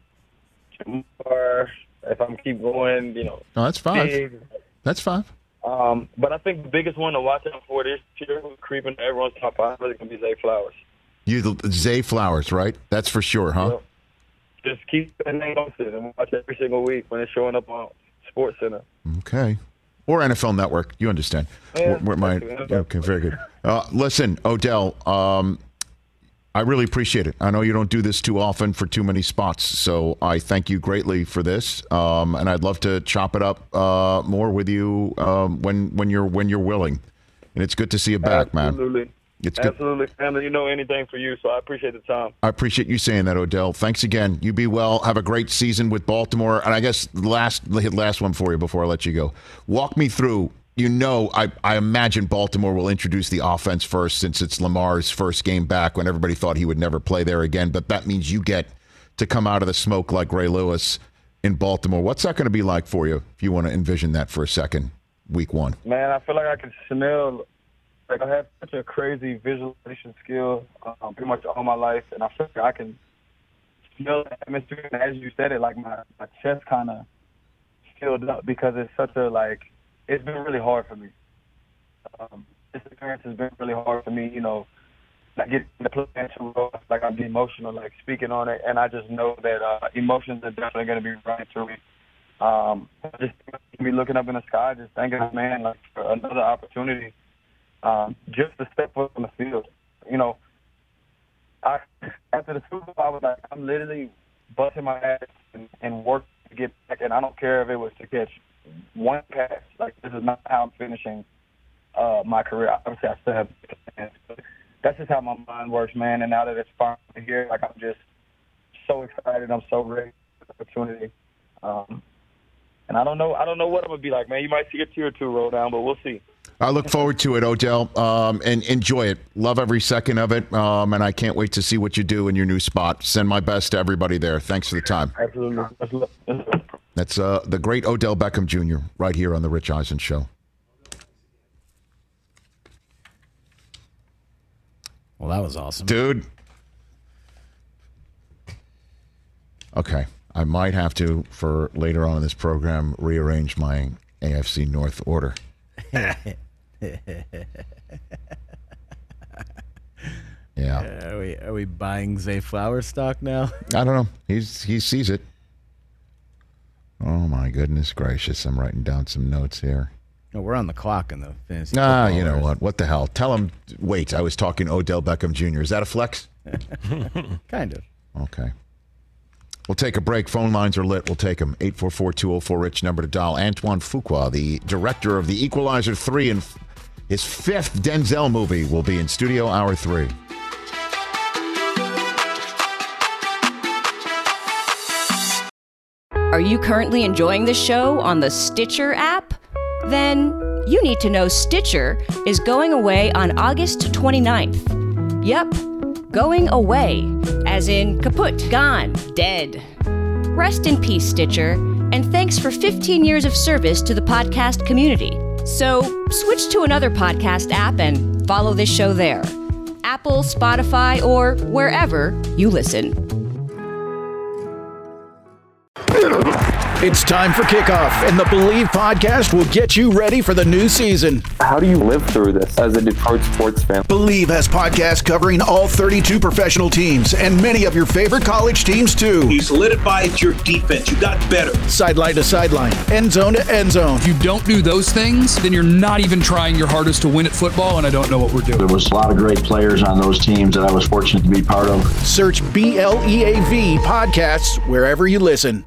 Jamar. If I'm keep going, you know, Oh, that's five. Diggs. That's five. Um, but I think the biggest one to watch out for this year, who's creeping to everyone's top five, is going to be Zay Flowers. You, Zay Flowers, right? That's for sure, huh? Yep. Just keep that name posted and watch every single week when it's showing up on Sports Center. Okay. Or N F L Network. You understand. Yeah, Where- where my, that's it. okay, very good. Uh, listen, Odell, um, I really appreciate it. I know you don't do this too often for too many spots, so I thank you greatly for this. Um, and I'd love to chop it up uh, more with you um, when when you're when you're willing. And it's good to see you back, man. Absolutely. It's good. Absolutely, family. You know anything for you, so I appreciate the time. I appreciate you saying that, Odell. Thanks again. You be well. Have a great season with Baltimore. And I guess the last the last one for you before I let you go. Walk me through. You know, I, I imagine Baltimore will introduce the offense first, since it's Lamar's first game back, when everybody thought he would never play there again. But that means you get to come out of the smoke like Ray Lewis in Baltimore. What's that going to be like for you, if you want to envision that for a second, week one? Man, I feel like I can smell, like I have such a crazy visualization skill um, pretty much all my life, and I feel like I can smell the atmosphere. And as you said it, like my, my chest kind of filled up because it's such a, like, it's been really hard for me. Um, this experience has been really hard for me, you know, like getting the play too rough, like I'm getting emotional, like speaking on it, and I just know that uh, emotions are definitely going to be running through me. Um, just me looking up in the sky, just thanking this man, like, for another opportunity. Um, just to step foot on the field. You know, I, after the Super Bowl, I was like, I'm literally busting my ass and, and working to get back, and I don't care if it was to catch one pass. Like, this is not how I'm finishing uh, my career. Obviously, I still have plans, but that's just how my mind works, man. And now that it's finally here, like, I'm just so excited. I'm so ready for the opportunity. Um, and I don't know, I don't know what I'm gonna be like, man. You might see a tear or two roll down, but we'll see. I look forward to it, Odell, um, and enjoy it. Love every second of it, um, and I can't wait to see what you do in your new spot. Send my best to everybody there. Thanks for the time. Absolutely. That's uh, the great Odell Beckham Junior right here on The Rich Eisen Show. Well, that was awesome. Dude, Okay. I might have to, for later on in this program, rearrange my A F C North order. Yeah. Uh, are we are we buying Zay Flowers stock now? I don't know. He's he sees it. Oh my goodness gracious! I'm writing down some notes here. No, we're on the clock in the fantasy. Ah, football you know race. what? What the hell? Tell him. Wait, I was talking Odell Beckham Junior Is that a flex? Kind of. Okay. We'll take a break. Phone lines are lit. We'll take them. eight four four, two oh four, RICH, number to dial. Antoine Fuqua, the director of The Equalizer three and his fifth Denzel movie, will be in studio hour three. Are you currently enjoying the show on the Stitcher app? Then you need to know Stitcher is going away on August twenty-ninth. Yep, going away, as in kaput, gone, dead. Rest in peace, Stitcher, and thanks for fifteen years of service to the podcast community. So switch to another podcast app and follow this show there. Apple, Spotify, or wherever you listen. It's time for kickoff, and the Believe podcast will get you ready for the new season. How do you live through this as a Detroit sports fan? Believe has podcasts covering all thirty-two professional teams and many of your favorite college teams, too. You solidified your defense. You got better. Sideline to sideline, end zone to end zone. If you don't do those things, then you're not even trying your hardest to win at football, and I don't know what we're doing. There was a lot of great players on those teams that I was fortunate to be part of. Search B L E A V podcasts wherever you listen.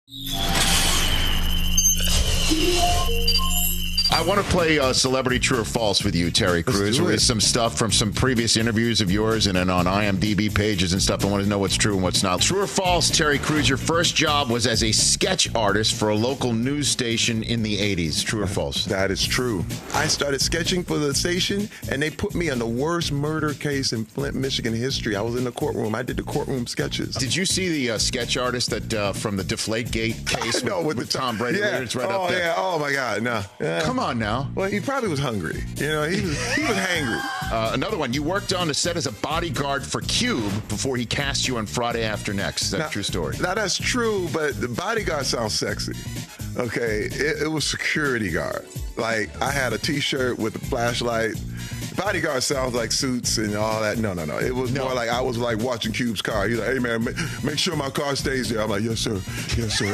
I want to play uh, Celebrity True or False with you, Terry Crews. There is some stuff from some previous interviews of yours and then on I M D B pages and stuff. I want to know what's true and what's not. True or false, Terry Crews, your first job was as a sketch artist for a local news station in the eighties. True or false? That is true. I started sketching for the station, and they put me on the worst murder case in Flint, Michigan history. I was in the courtroom. I did the courtroom sketches. Did you see the uh, sketch artist that uh, from the Deflategate case no, with, with, with the Tom Brady? Yeah. It's right oh, up there. Yeah. Oh, my God. No. Yeah. Come on now. Well, he probably was hungry. You know, he was, he was hangry. Uh, another one. You worked on the set as a bodyguard for Cube before he cast you on Friday After Next. Is that now, a true story? Now, that's true, but the bodyguard sounds sexy. Okay, it, it was security guard. Like, I had a T-shirt with a flashlight. Bodyguard sounds like suits and all that. No, no, no. It was no. more like I was like watching Cube's car. He's like, hey, man, make, make sure my car stays there. I'm like, yes, sir. Yes, sir.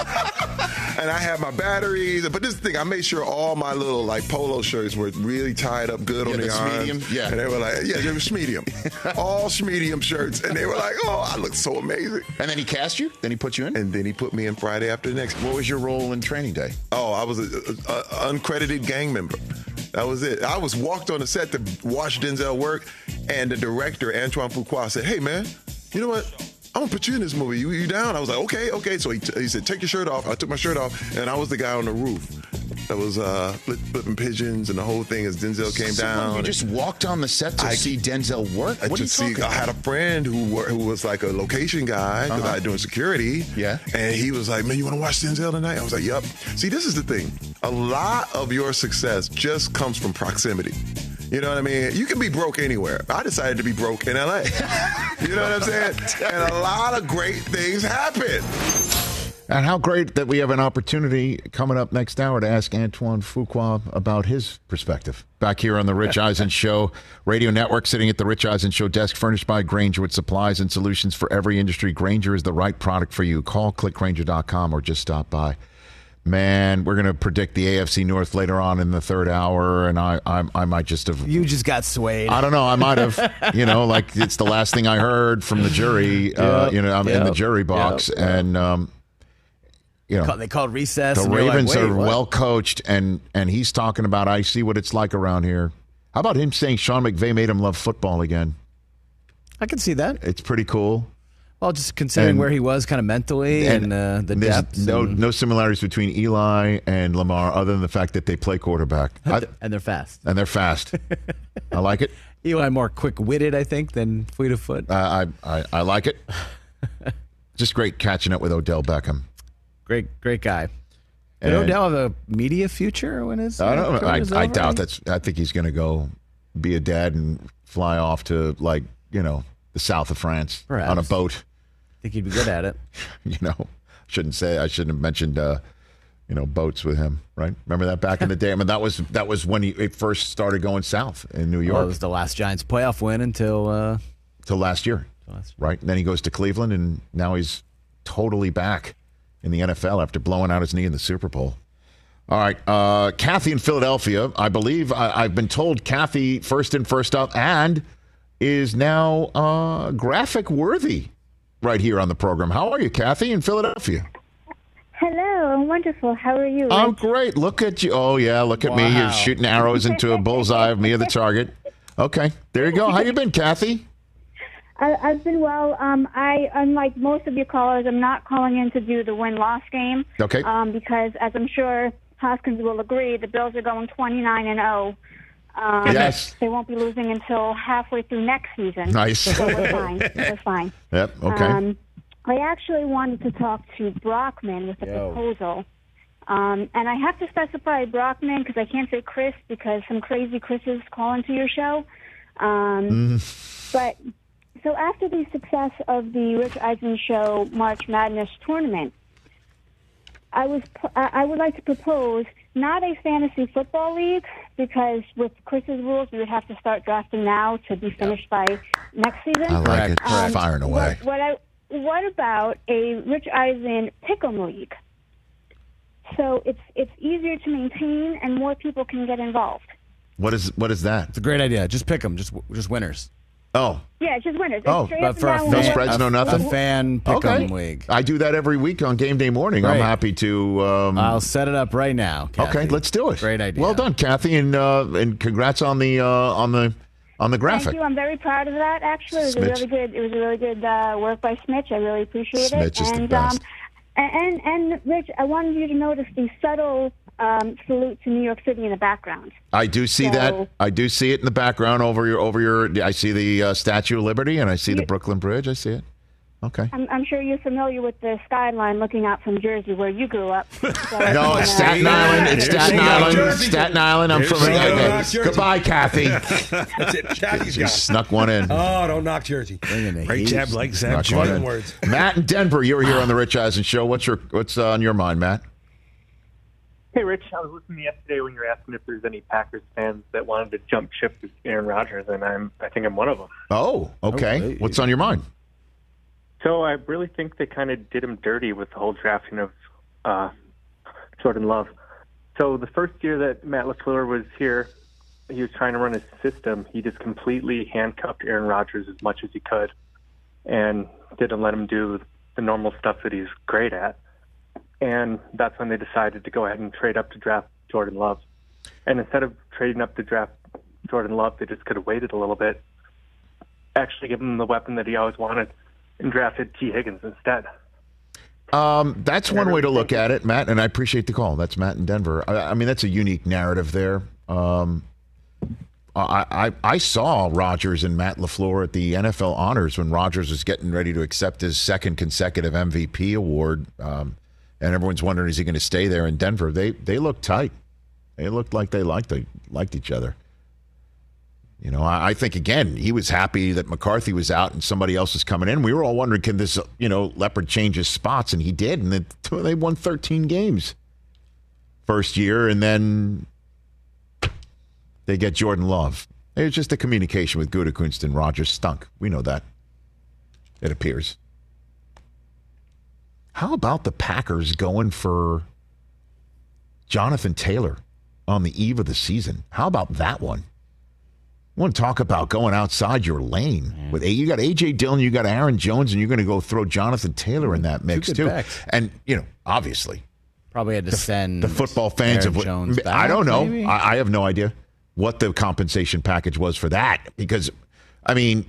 And I had my batteries. But this thing, I made sure all my little like polo shirts were really tied up good yeah, on the arms. Medium? Yeah. And they were like, yeah, they were medium. All medium shirts. And they were like, oh, I look so amazing. And then he cast you? Then he put you in? And then he put me in Friday After Next. What was your role in Training Day? Oh, I was an uncredited gang member. That was it. I was walked on the set to watch Denzel work, and the director, Antoine Fuqua, said, hey, man, you know what? I'm going to put you in this movie. You, you down? I was like, okay, okay. So he, t- he said, take your shirt off. I took my shirt off, and I was the guy on the roof that was uh, flip, flipping pigeons and the whole thing as Denzel came so down. You just walked on the set to I, see Denzel work? I What are you just talking see, about? I had a friend who were, who was like a location guy because Uh-huh. I was doing security. Yeah. And he was like, man, you want to watch Denzel tonight? I was like, yep. See, this is the thing. A lot of your success just comes from proximity. You know what I mean? You can be broke anywhere. I decided to be broke in L A. You know what I'm saying? And a lot of great things happen. And how great that we have an opportunity coming up next hour to ask Antoine Fuqua about his perspective. Back here on the Rich Eisen Show radio network, sitting at the Rich Eisen Show desk, furnished by Grainger with supplies and solutions for every industry. Grainger is the right product for you. Call click grainger dot com or just stop by. Man, we're going to predict the A F C North later on in the third hour, and I, I, I might just have. You just got swayed. I don't know. I might have. You know, like it's the last thing I heard from the jury. Uh, Yep, you know, I'm in yep, the jury box, yep, and um, you know, they called recess. the and you're Ravens like, Wait, are what? well coached, and and he's talking about I see what it's like around here. How about him saying Sean McVay made him love football again? I can see that. It's pretty cool. Well, just considering And- where he was kind of mentally and, uh, the there's depth. no and, no similarities between Eli and Lamar, other than the fact that they play quarterback. I, and they're fast. and they're fast. I like it. Eli more quick-witted, I think, than fleet of foot. Uh, I, I I like it. Just great catching up with Odell Beckham. Great, great guy. Did And- Odell have a media future when his? I don't know. I, career's I over? doubt that's. I think he's going to go be a dad and fly off to, like, you know, the south of France Perhaps. on a boat. think he'd be good at it. You know, shouldn't say I shouldn't have mentioned uh, you know boats with him, right? Remember that back in the day? I mean, that was that was when he it first started going south in New York. Well, it was the last Giants playoff win until uh, till last year, till last year. Right? And then he goes to Cleveland, and now he's totally back in the N F L after blowing out his knee in the Super Bowl. All right, uh, Kathy in Philadelphia. I believe I, I've been told Kathy first in, first out, and is now uh, graphic worthy right here on the program. How are you, Kathy in Philadelphia? Hello, I'm wonderful. How are you? I'm great. Look at you. Oh, yeah, look at Wow. me. You're shooting arrows into a bullseye of me, the target. Okay, there you go. How you been, Kathy? I, I've been well. Um, I, unlike most of your callers, I'm not calling in to do the win-loss game. Okay. Um, because, as I'm sure Hoskins will agree, the Bills are going twenty-nine and oh. Um, Yes. They won't be losing until halfway through next season. Nice. So we're fine. We're fine. Yep, okay. Um, I actually wanted to talk to Brockman with a Yo. proposal. Um, and I have to specify Brockman because I can't say Chris because some crazy Chris's call into your show. Um, But so after the success of the Rich Eisen Show March Madness tournament, I was I I would like to propose not a fantasy football league because with Chris's rules we would have to start drafting now to be finished by next season. I like it. Um, Firing away. What, what I what about a Rich Eisen Pick'em league? So it's it's easier to maintain and more people can get involved. What is what is that? It's a great idea. Just pick them. Just just winners. Oh. Yeah, it's just winners. It's Oh, straight but up for a and down No winners. spreads, no nothing? A fan pick 'em Okay. league. I do that every week on game day morning. I'm Great. happy to. Um, I'll set it up right now. Kathy. okay, let's do it. Great idea. Well done, Kathy, and uh, and congrats on the uh, on the on the graphic. Thank you. I'm very proud of that. Actually, it was Smitch. a really good. It was a really good uh, work by Smitch. I really appreciate Smitch it. is the and best. um, and and Rich, I wanted you to notice the subtle um, salute to New York City in the background. I do see So- that. I do see it in the background over your over your. I see the uh, Statue of Liberty, and I see the Brooklyn Bridge. I see it. Okay. I'm, I'm sure you're familiar with the skyline looking out from Jersey, where you grew up. So, No, uh, it's Staten Island. It's There's Staten no Island. Jersey. Staten Island. I'm There's from. no Okay. Jersey. Goodbye, Kathy. That's it. Kathy's You got it. snuck one in. Oh, don't knock Jersey. Right jab, like zap, Snuck one join in. words. Matt in Denver, you're here on the Rich Eisen Show. What's your what's uh, on your mind, Matt? Hey, Rich, I was listening yesterday when you were asking if there's any Packers fans that wanted to jump ship with Aaron Rodgers, and I'm I think I'm one of them. Oh, okay. What's on your mind? So I really think they kind of did him dirty with the whole drafting of uh, Jordan Love. So the first year that Matt LaFleur was here, he was trying to run his system. He just completely handcuffed Aaron Rodgers as much as he could and didn't let him do the normal stuff that he's great at. And that's when they decided to go ahead and trade up to draft Jordan Love. And instead of trading up to draft Jordan Love, they just could have waited a little bit, actually give him the weapon that he always wanted, and drafted T. Higgins instead. Um, that's one way to look at it, Matt, and I appreciate the call. That's Matt in Denver. I, I mean, that's a unique narrative there. Um, I, I I saw Rodgers and Matt LaFleur at the N F L Honors when Rodgers was getting ready to accept his second consecutive M V P award, um, and everyone's wondering, is he going to stay there in Denver? They they looked tight. They looked like they liked they liked each other. You know, I, I think, again, he was happy that McCarthy was out and somebody else was coming in. We were all wondering, can this, you know, Leopard change his spots? And he did. And they, they won thirteen games first year. And then they get Jordan Love. It was just a communication with Gutekunst and Rodgers stunk. We know that. It appears. How about the Packers going for Jonathan Taylor on the eve of the season? How about that one? I want to talk about going outside your lane. Mm. With a, you got A J Dillon, you got Aaron Jones, and you're going to go throw Jonathan Taylor in that mix good too. backs. And you know, obviously, Probably had to the, send the football fans Aaron of Jones back, I don't know. maybe? I, I have no idea what the compensation package was for that because, I mean,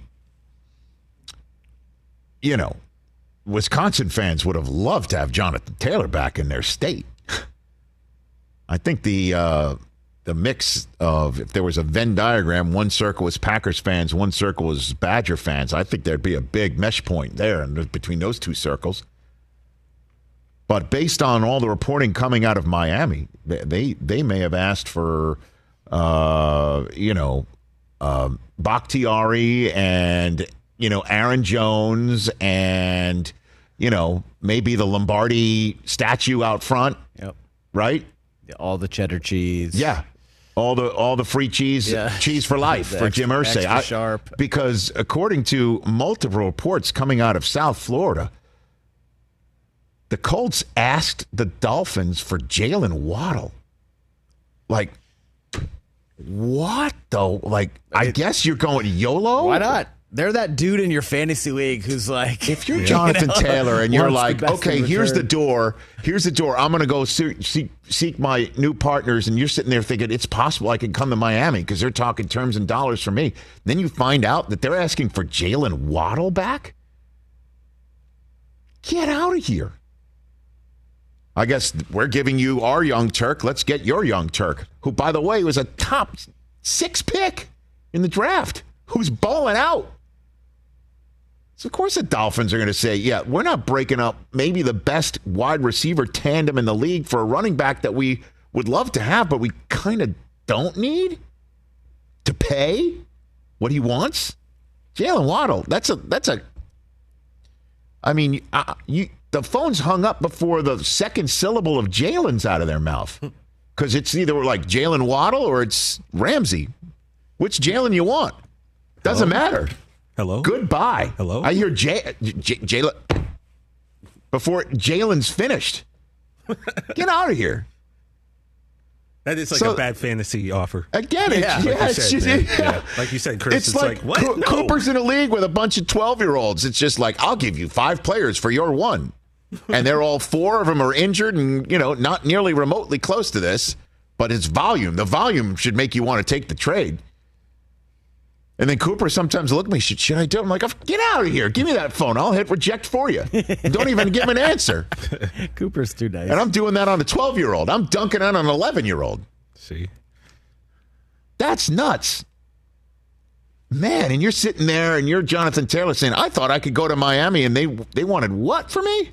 you know, Wisconsin fans would have loved to have Jonathan Taylor back in their state. I think the. Uh, The mix of, if there was a Venn diagram, one circle was Packers fans, one circle was Badger fans. I think there'd be a big mesh point there and between those two circles. But based on all the reporting coming out of Miami, they they may have asked for, uh, you know, um, Bakhtiari and, you know, Aaron Jones and you know, maybe the Lombardi statue out front. Yep. Right? All the cheddar cheese. Yeah. All the all the free cheese, Yeah. cheese for life The for extra- Jim Irsay. extra I- sharp. Because according to multiple reports coming out of South Florida, the Colts asked the Dolphins for Jalen Waddle. Like, what though? Like, I guess you're going YOLO? Why not? They're that dude in your fantasy league who's like, If you're Jonathan you know, Taylor and you're wants the like, best okay, in here's the return. door, here's the door. I'm going to go seek, seek, seek my new partners, and you're sitting there thinking it's possible I can come to Miami because they're talking terms and dollars for me. Then you find out that they're asking for Jalen Waddle back. Get out of here. I guess we're giving you our young Turk. Let's get your young Turk, who, by the way, was a top six pick in the draft, who's balling out. So, of course, the Dolphins are going to say, yeah, we're not breaking up maybe the best wide receiver tandem in the league for a running back that we would love to have, but we kind of don't need to pay what he wants. Jalen Waddle, that's a, that's a, I mean, uh, you, the phone's hung up before the second syllable of Jalen's out of their mouth. Because it's either like Jalen Waddle or it's Ramsey. Which Jalen you want? Doesn't Hello? matter. Hello? Goodbye. Hello? I hear J- J- Jalen before Jalen's finished. Get out of here. That is like So- a bad fantasy offer. I get it. Yeah, Yeah, like you it's said, just- man. yeah. Yeah. Like you said, Chris, It's, it's, like, like, what? Co- No. Cooper's in a league with a bunch of twelve-year-olds. It's just like, I'll give you five players for your one. And they're all four of them are injured and, you know, not nearly remotely close to this. But it's volume. The volume should make you want to take the trade. And then Cooper sometimes look at me, should, should I do it? I'm like, get out of here. Give me that phone. I'll hit reject for you. Don't even give him an answer. Cooper's too nice. And I'm doing that on a twelve-year-old. I'm dunking on an eleven-year-old. See? That's nuts. Man, and you're sitting there and you're Jonathan Taylor saying, I thought I could go to Miami and they they wanted what for me?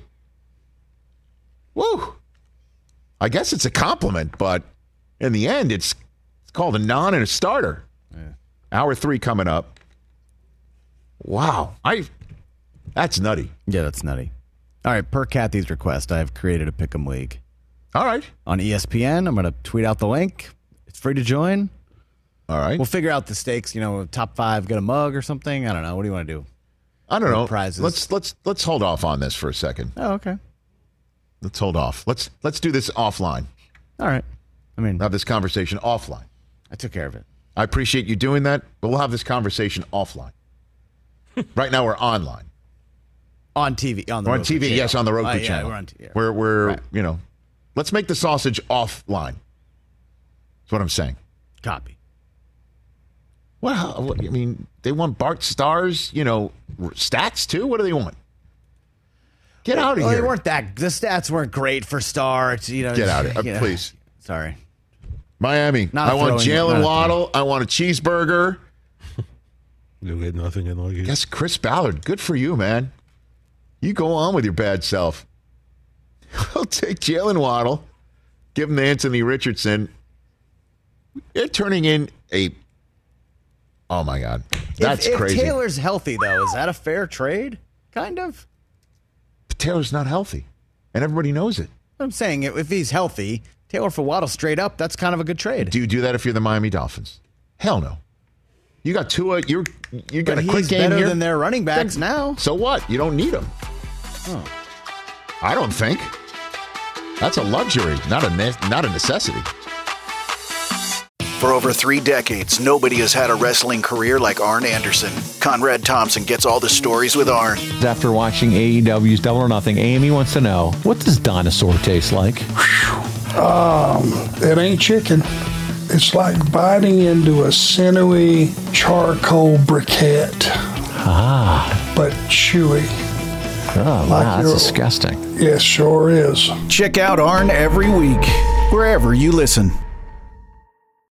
Woo. I guess it's a compliment, but in the end, it's it's called a non and a starter. Yeah. Hour three coming up. Wow. I that's nutty. Yeah, that's nutty. All right, per Kathy's request, I have created a Pick'em League. All right. On E S P N, I'm going to tweet out the link. It's free to join. All right. We'll figure out the stakes, you know, top five, get a mug or something. I don't know. What do you want to do? I don't What know. Prizes. Let's let's let's hold off on this for a second. Oh, okay. Let's hold off. Let's let's do this offline. All right. I mean, have this conversation offline. I took care of it. I appreciate you doing that, but we'll have this conversation offline. Right now we're online. On T V. On the We're on Roku T V, channel. yes, on the Roku Oh, yeah, channel. We're on T V. We're, we're Right. you know, let's make the sausage offline. That's what I'm saying. Copy. Well, I mean, they want Bart Starr's, you know, stats too? What do they want? Get out of Well, here. They weren't that. The stats weren't great for Star. It's, you know, Get out of here, you know. please. Sorry. Miami. Not I want throwing- not Jalen a Waddle. I want a cheeseburger. You'll get nothing in like it. Guess Chris Ballard. Good for you, man. You go on with your bad self. I'll take Jalen Waddle. Give him to Anthony Richardson. They're turning in a. Oh my God, that's if, if crazy. Taylor's healthy, though, is that a fair trade? Kind of. But Taylor's not healthy, and everybody knows it. I'm saying if he's healthy, Taylor for Waddle straight up, that's kind of a good trade. Do you do that if you're the Miami Dolphins? Hell no. You got Tua. You're you got But a quick he's game better here. than their running backs Then- now. So what? You don't need them. Oh. I don't think. That's a luxury, not a ne- not a necessity. For over three decades, nobody has had a wrestling career like Arn Anderson. Conrad Thompson gets all the stories with Arn. After watching A E W's Double or Nothing, Amy wants to know, what does dinosaur taste like? Um, it ain't chicken. It's like biting into a sinewy charcoal briquette. Ah. But chewy. Oh, Like wow, that's your- disgusting. Yes, sure is. Check out Arn every week, wherever you listen.